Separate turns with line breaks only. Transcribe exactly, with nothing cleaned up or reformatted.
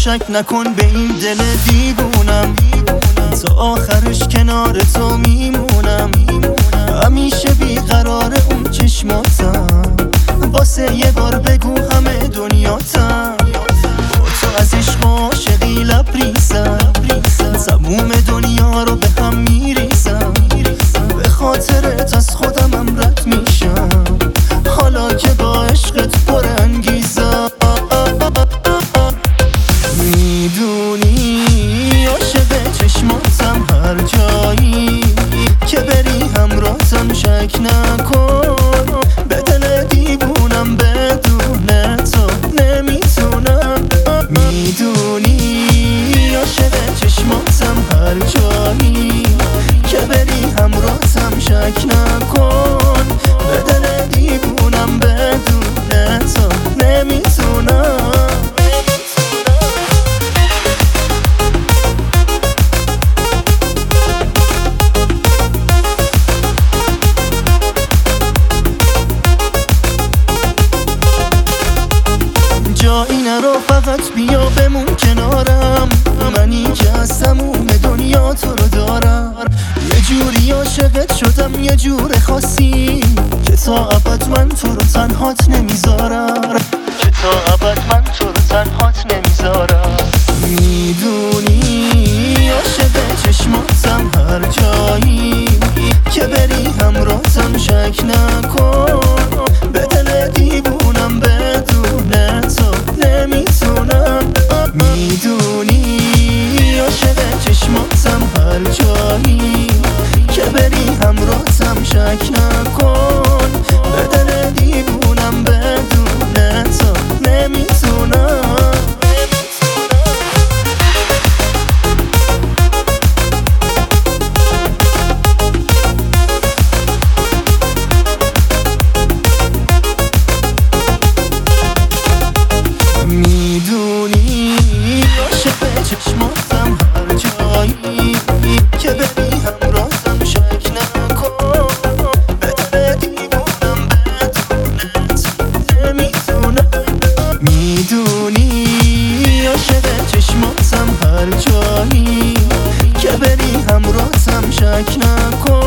شک نکن به این دل دیوونم، تا آخرش کنار تو میمونم. همیشه بیقرار اون چشماتم، واسه یه بار بگو همه دنیاتم. با تو از عشق عاشقی لبریزم، تموم دنیا رو به هم میریزم. به خاطرت از خودمم رد میشم، حالا که با عشقت پر انگیزم. میدونی عاشق چشماتم، هر جایی که بری همراهتم. شک نکن به دل دیوونم، بدون تو نمیتونم. میدونی عاشق چشماتم، هر جایی که بری همراهتم. شک نکن به دل دیوونم، بدون تو نمیتونم. جایی نرو، فقط بیا بمون کنارم. منی که از تموم دنیا تو رو دارم. یه جوری عاشقت شدم، یه جور خاصی که تا ابد من تو رو تنهات نمیذارم، که تا ابد من تو رو تنهات نمیذارم. میدونی عاشق چشماتم، هر جایی که بری همراهتم. شک نکن به دل دیوونم، بدون تو نمیتونم. میدونی عاشق چشماتم، هر جایی که بری همراهتم. شک نکن به دل دیوونم، بدون تو نمیتونم. میدونی عاشق چشماتم، هر جایی که بری همراهتم. شک نکن به دل دیوونم، بدون تو نمیتونم. میدونی عاشق چشماتم، هر جایی که بری همراهتم. شک نکن